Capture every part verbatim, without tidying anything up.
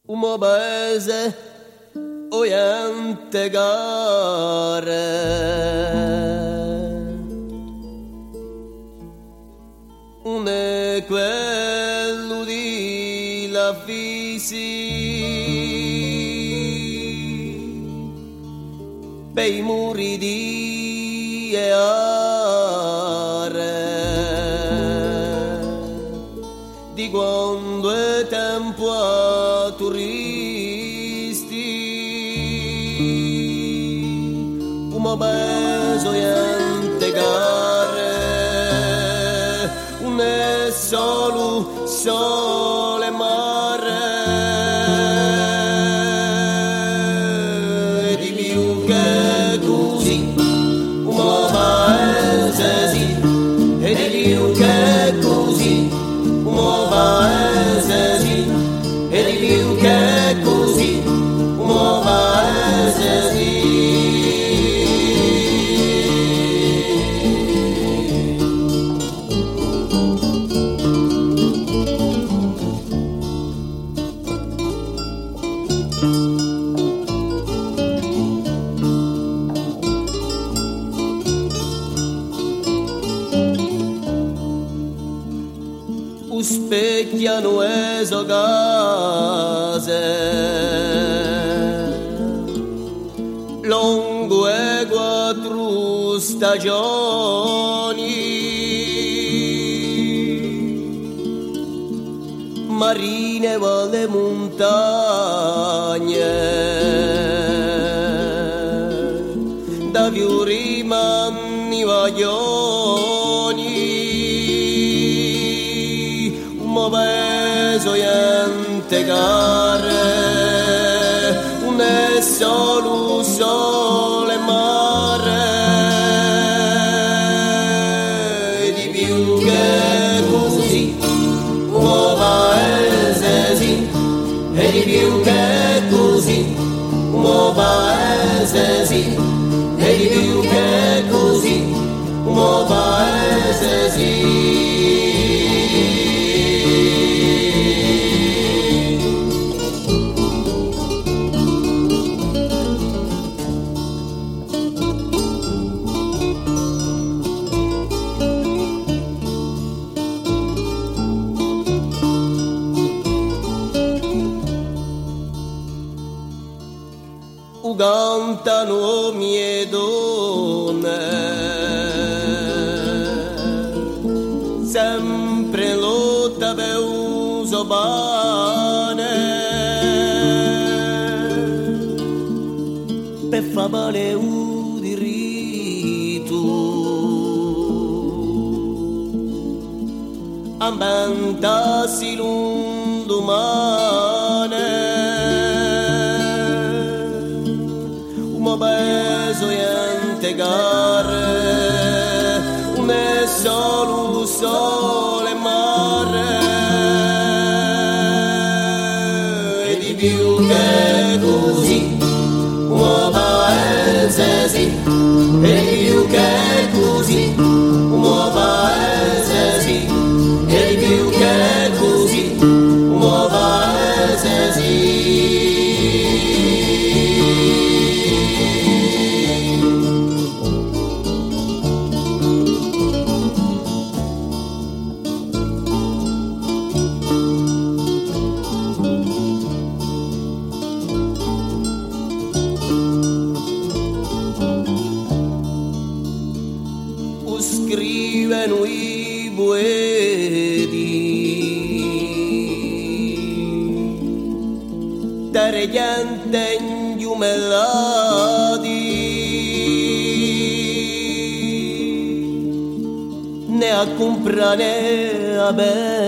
un paese oyente gare, un è quello di la fisi per i muri di Eare, di quando è tempo a turisti, un peso niente gare, un è solo sole mare, e di più che così, un paese sì, e di più che così, un paese sì, e di più che così, un paese sì. Specchiano eso case lungo e quattro stagioni, marine valle montagne, da fiori manni vaglioni, un peso niente gare, un è solo sole mare, e di più che così, un paese sì, e di più che così, un paese sì, e di più che così, un paese sì. Cantano mie donne, sempre lotta per uso pane, per far male un diritto, ambientarsi l'undomane. Peso niente gare, un è solo sole mare, e di più che così, un paese sì, e di più che così, un paese sì, e di più che così, un paese sì. Scrivono i poeti tagliante ingiumellati, ne a comprare a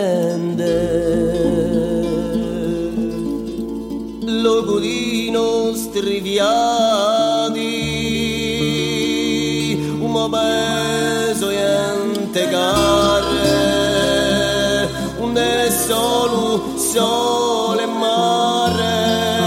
vendere logo di nostri viati, un peso niente gare, un è solo sole mare,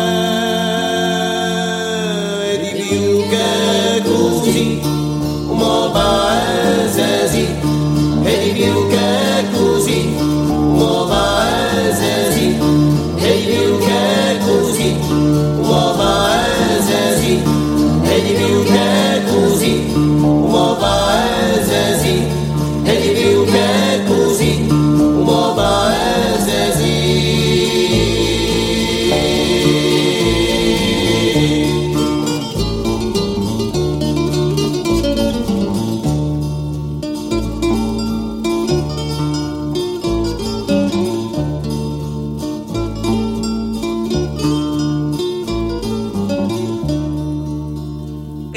e di più che così, un paese sì, e di più che così, un paese sì, e di più che così.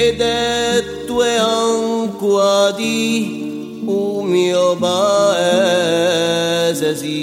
ed detto e anche di un mio paese sì.